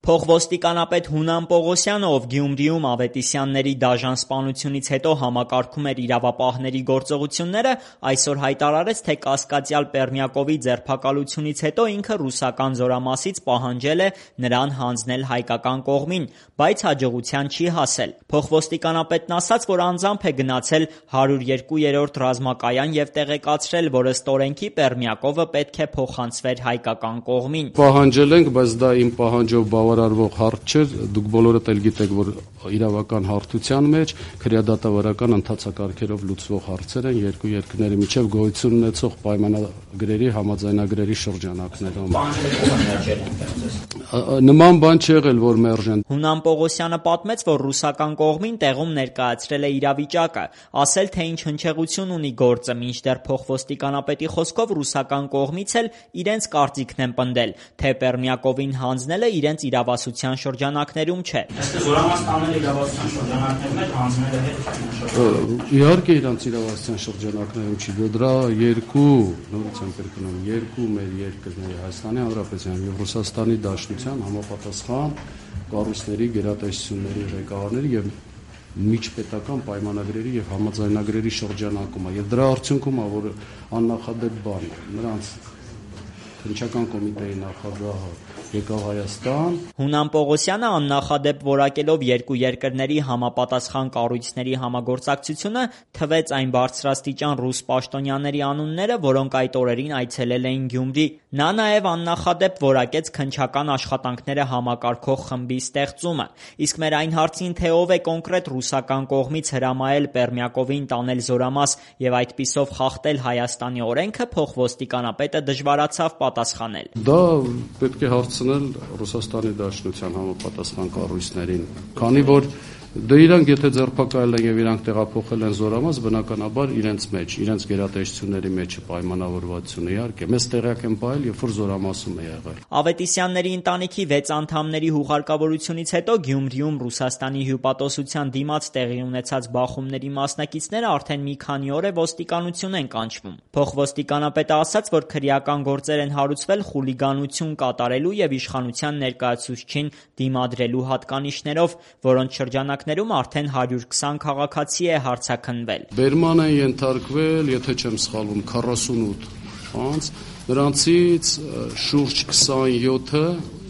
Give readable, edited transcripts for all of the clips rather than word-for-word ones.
Փոխոստիկանապետ Հունան Պողոսյանը, ով Գյումրիում Ավետիսյանների դաժան սպանությունից հետո համակարգում էր իրավապահների գործողությունները, այսօր հայտարարեց, թե կասկածյալ Պերմյակովի ձերբակալությունից հետո ինքը ռուսական զորամասից պահանջել է նրան հանձնել հայկական կողմին, բայց հաջողության չի հասել։ Փոխոստիկանապետն ասաց, որ անձամբ է գնացել 102-րդ ռազմակայան եւ տեղեկացրել, որ ըստ օրենքի Պերմյակովը պետք է փոխանցվեր հայկական կողմին։ Պահանջել ենք, բայց դա իմ պահանջով բավարարվող հարց չէ, դուք բոլորդ էլ գիտեք, որ իրավական հարթության մեջ քրեադատավարական ընթացակարգերով լուծվող հարցեր են երկու երկրների միջև գոյություն ունեցող պայմանագրերի, համաձայնագրերի շրջանակներում։ Նման բան չի եղել, որ մերժեն։ Հունան Պողոսյանը պատմեց, որ ռուսական կողմին տեղում ներկայացրել է իրավիճակը, ասել, թե ինչ հնչեղություն ունի գործը, մինչդեռ փոխոստիկանապետի խոսքով ռուսական կողմից էլ իրենց կարծիքն են պնդել, թե Պերմյակովին հանձնելը իրենց իրավասության շրջանակներում չէ։ Զորամաս տանել իրավասության շրջանակներում է, հանձնելը հետ։ Իհարկե իրանց իրավասության շրջանակներում չի, դրա երկու մեր երկրների Հայաստանի Հանրապետության եւ Ռուսաստանի Դաշնության համապատասխան կառույցների, գերատեսչությունների ղեկավարների եւ միջպետական պայմանագրերի եւ համաձայնագրերի շրջանակում է եւ դրա արդյունքում է, որ աննախադեպ բան է, նրանց քննչական կոմիտեի նախագահը եկավ Հայաստան։ Հունան Պողոսյանը աննախադեպ որակելով երկու երկրների համապատասխան կառույցների համագործակցությունը թվեց այն բարձրաստիճան ռուս պաշտոնյաների անունները, որոնք այդ օրերին այցելել էին Գյումրի։ Նա նաև աննախադեպ որակեց քննչական աշխատանքները համակարգող խմբի ստեղծումը։ Իսկ մեր այն հարցին, թե ով է կոնկրետ ռուսական կողմից հրամայել Պերմյակովին տանել զորամաս եւ այդպիսով խախտել Հայաստանի օրենքը, փոխոստիկանապետը դժվարացավ պատասխանել։ Դա պետք է հարցնել Ռուսաստանի Դաշնության համապատասխան կառույցներին, քանի որ իրանք եթե ձերբակալել են եւ իրանք տեղափոխել են զորամաս, բնականաբար իրենց մեջ, իրենց գերատեսչությունների մեջ պայմանավորվածություն իհարկե մեզ տեղյակ են պահել, երբ որ զորամասում է եղել։ Ավետիսյանների ընտանիքի 6 անդամների հուղարկավորությունից հետո Գյումրիում Ռուսաստանի հյուպատոսության դիմաց տեղի ունեցած բախումների մասնակիցները արդեն մի քանի օր է ոստիկանություն են կանչվում։ Փոխոստիկանապետը ասաց, որ քրեական գործեր են հարուցվել խուլիգանություն կատարելու եւ իշխանության ներկայացուցչին դիմադրելու հատկանիշներով, որոնց շրջանակներում արդեն 120 քաղաքացի է հարձակնվել։ Բերման են ենթարկվել, եթե չեմ սխալվում, 48 անձ, նրանցից շուրջ 27-ը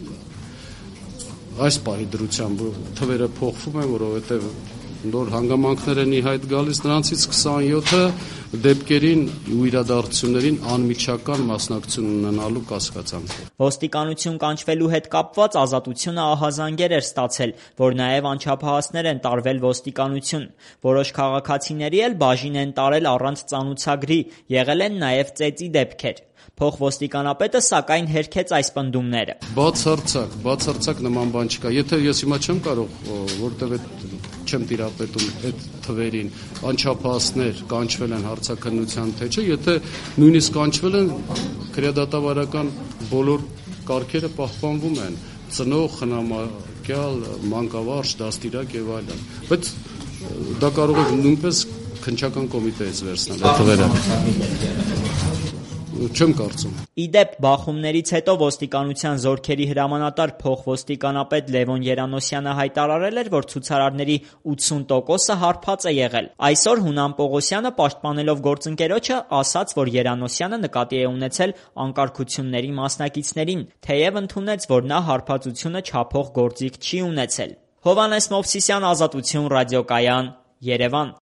այս պահի դրությամբ թվերը փոխվում են, որովհետև նոր հանգամանքներ են ի հայտ գալիս, նրանցից 27-ը դեպքերին ու իրադարձություններին անմիջական մասնակցություն ունենալու կասկածանքով։ Ոստիկանություն կանչվելու հետ կապված Ազատությունը ահազանգեր էր ստացել, որ նաև անչափահասներ են տարվել ոստիկանություն։ Որոշ քաղաքացիների էլ բաժին են տարել առանց ծանուցագրի, եղել են նաև ծեծի դեպքեր։ Փոխոստիկանապետը սակայն հերքեց այս պնդումները։ Բացարձակ նման բան չկա։ Եթե ես հիմա չեմ կարող, որտեղ չեմ տիրապետում այդ թվերին, անչափահասներ կանչվել են հարցաքննության թե չէ, եթե նույնիսկ կանչվել են, քրեադատավարական բոլոր կարգերը պահպանվում են, ծնող, խնամակյալ, մանկավարժ, դաստիարակ եւ այլն։ Բայց դա կարող է նույնպես քննչական կոմիտեից վերցնել այդ թվերը։ Չեմ կարծում։ Իդեպ բախումներից հետո ոստիկանության զորքերի հրամանատար փոխոստիկանապետ Լևոն Երանոսյանը հայտարարել էր, որ ցուցարարների 80%-ը հարբած է եղել։ Այսօր Հունան Պողոսյանը պաշտպանելով գործընկերոջը ասաց, որ Երանոսյանը նկատի է ունեցել անկարգությունների մասնակիցներին, թեև ընդունեց, որ նա հարբածությունը չափող գործիք չի ունեցել։ Հովհաննես Մովսիսյան, Ազատություն ռադիոկայան, Երևան։